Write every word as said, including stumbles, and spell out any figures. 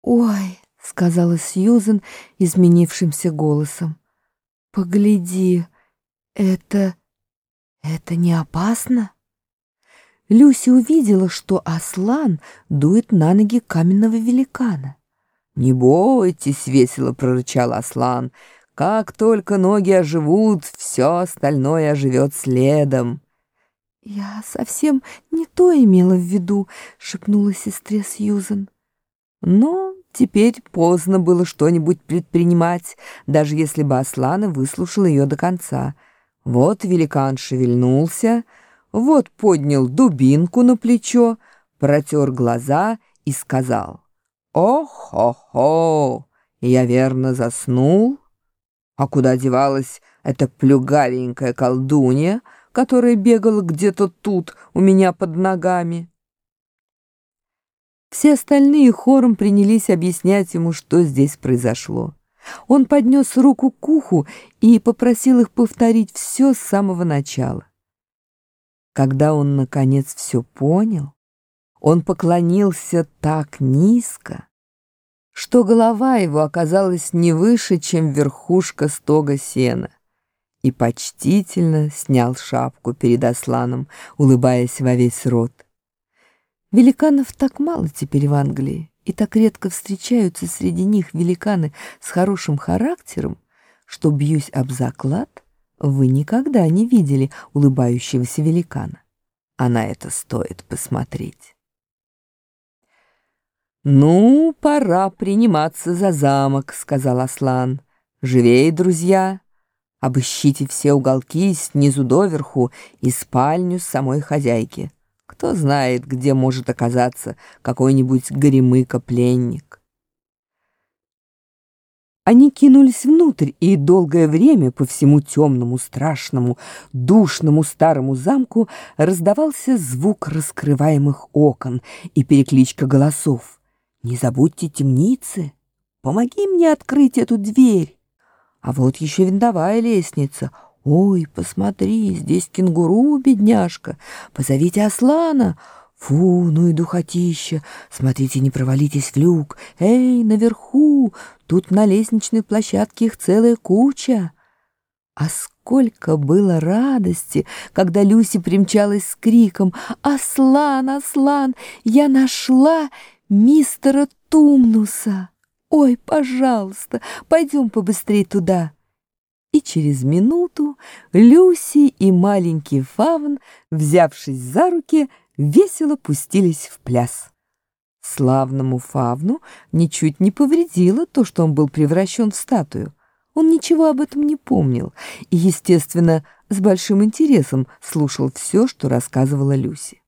«Ой», — сказала Сьюзен изменившимся голосом, — «погляди, это... это не опасно?» Люси увидела, что Аслан дует на ноги каменного великана. «Не бойтесь», — весело прорычал Аслан, — «как только ноги оживут, все остальное оживет следом». «Я совсем не то имела в виду», — шепнула сестре Сьюзен. Но теперь поздно было что-нибудь предпринимать, даже если бы Аслан и выслушал ее до конца. Вот великан шевельнулся, вот поднял дубинку на плечо, протер глаза и сказал: «О-хо-хо! Я верно заснул? А куда девалась эта плюгавенькая колдунья, которая бегала где-то тут у меня под ногами?» Все остальные хором принялись объяснять ему, что здесь произошло. Он поднес руку к уху и попросил их повторить все с самого начала. Когда он, наконец, все понял, он поклонился так низко, что голова его оказалась не выше, чем верхушка стога сена, и почтительно снял шапку перед Асланом, улыбаясь во весь рот. Великанов так мало теперь в Англии, и так редко встречаются среди них великаны с хорошим характером, что, бьюсь об заклад, вы никогда не видели улыбающегося великана. А на это стоит посмотреть. «Ну, пора приниматься за замок», — сказал Аслан. «Живей, друзья, обыщите все уголки снизу доверху и спальню самой хозяйки. Кто знает, где может оказаться какой-нибудь горемыка-пленник». Они кинулись внутрь, и долгое время по всему темному, страшному, душному старому замку раздавался звук раскрываемых окон и перекличка голосов. «Не забудьте темницы! Помоги мне открыть эту дверь! А вот еще винтовая лестница! Ой, посмотри, здесь кенгуру, бедняжка! Позовите Аслана! Фу, ну и духотища! Смотрите, не провалитесь в люк! Эй, наверху! Тут на лестничной площадке их целая куча!» А сколько было радости, когда Люси примчалась с криком: «Аслан, Аслан, я нашла мистера Тумнуса! Ой, пожалуйста, пойдем побыстрее туда!» И через минуту Люси и маленький Фавн, взявшись за руки, весело пустились в пляс. Славному Фавну ничуть не повредило то, что он был превращен в статую. Он ничего об этом не помнил и, естественно, с большим интересом слушал все, что рассказывала Люси.